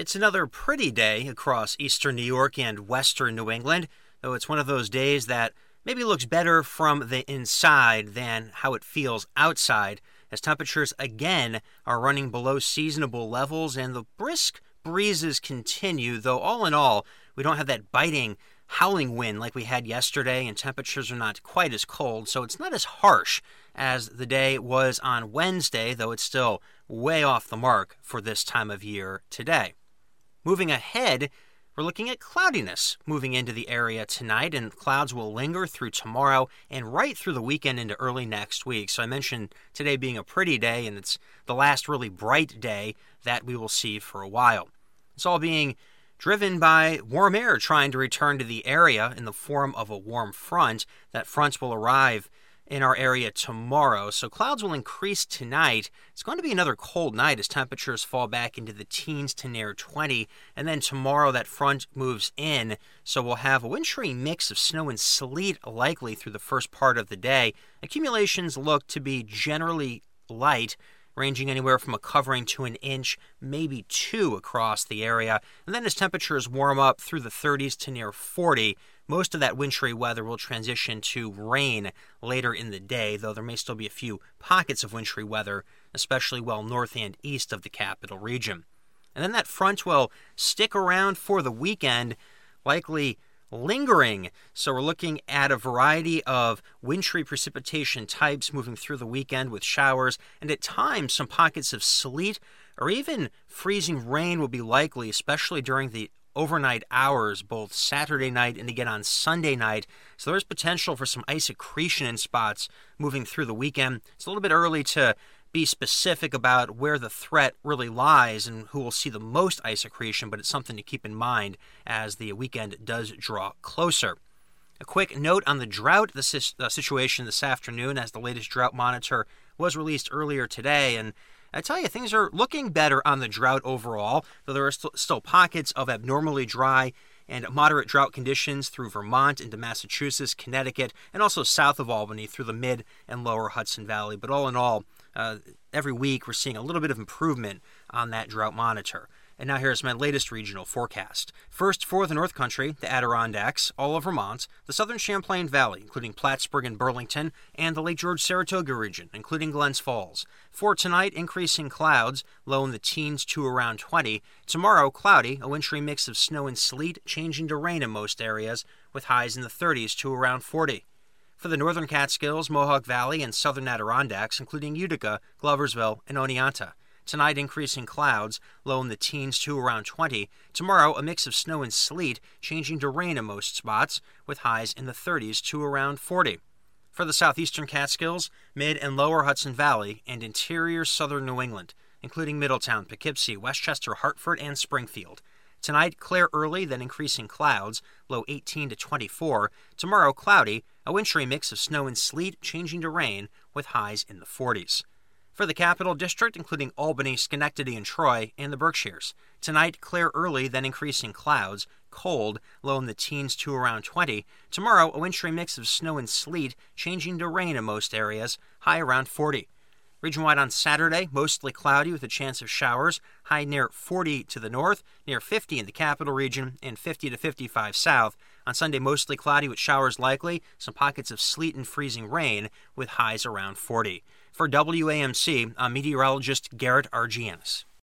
It's another pretty day across eastern New York and western New England, though it's one of those days that maybe looks better from the inside than how it feels outside, as temperatures again are running below seasonable levels and the brisk breezes continue, though all in all, we don't have that biting, howling wind like we had yesterday, and temperatures are not quite as cold, so it's not as harsh as the day was on Wednesday, though it's still way off the mark for this time of year today. Moving ahead, we're looking at cloudiness moving into the area tonight, and clouds will linger through tomorrow and right through the weekend into early next week. So I mentioned today being a pretty day, and it's the last really bright day that we will see for a while. It's all being driven by warm air trying to return to the area in the form of a warm front. That front will arrive in our area tomorrow, so clouds will increase tonight. It's going to be another cold night as temperatures fall back into the teens to near 20, and then tomorrow that front moves in, so we'll have a wintry mix of snow and sleet likely through the first part of the day. Accumulations look to be generally light, ranging anywhere from a covering to an inch, maybe two across the area. And then as temperatures warm up through the 30s to near 40, most of that wintry weather will transition to rain later in the day, though there may still be a few pockets of wintry weather, especially well north and east of the capital region. And then that front will stick around for the weekend, likely lingering. So we're looking at a variety of wintry precipitation types moving through the weekend with showers, and at times some pockets of sleet or even freezing rain will be likely, especially during the overnight hours, both Saturday night and again on Sunday night. So there's potential for some ice accretion in spots moving through the weekend. It's a little bit early to be specific about where the threat really lies and who will see the most ice accretion, but it's something to keep in mind as the weekend does draw closer. A quick note on the drought situation this afternoon, as the latest drought monitor was released earlier today, and I tell you, things are looking better on the drought overall, though there are still pockets of abnormally dry and moderate drought conditions through Vermont into Massachusetts, Connecticut, and also south of Albany through the mid and lower Hudson Valley. But all in all, every week we're seeing a little bit of improvement on that drought monitor. And now here's my latest regional forecast. First, for the North Country, the Adirondacks, all of Vermont, the southern Champlain Valley, including Plattsburgh and Burlington, and the Lake George-Saratoga region, including Glens Falls. For tonight, increasing clouds, low in the teens to around 20. Tomorrow, cloudy, a wintry mix of snow and sleet, changing to rain in most areas, with highs in the 30s to around 40. For the northern Catskills, Mohawk Valley, and southern Adirondacks, including Utica, Gloversville, and Oneonta. Tonight, increasing clouds, low in the teens to around 20. Tomorrow, a mix of snow and sleet, changing to rain in most spots, with highs in the 30s to around 40. For the southeastern Catskills, mid and lower Hudson Valley, and interior southern New England, including Middletown, Poughkeepsie, Westchester, Hartford, and Springfield. Tonight, clear early, then increasing clouds, low 18 to 24. Tomorrow, cloudy, a wintry mix of snow and sleet, changing to rain, with highs in the 40s. For the Capital District, including Albany, Schenectady, and Troy, and the Berkshires. Tonight, clear early, then increasing clouds, cold, low in the teens to around 20. Tomorrow, a wintry mix of snow and sleet, changing to rain in most areas, high around 40. Region-wide on Saturday, mostly cloudy with a chance of showers, high near 40 to the north, near 50 in the capital region, and 50 to 55 south. On Sunday, mostly cloudy with showers likely, some pockets of sleet and freezing rain, with highs around 40. For WAMC, I'm meteorologist Garrett Argianis.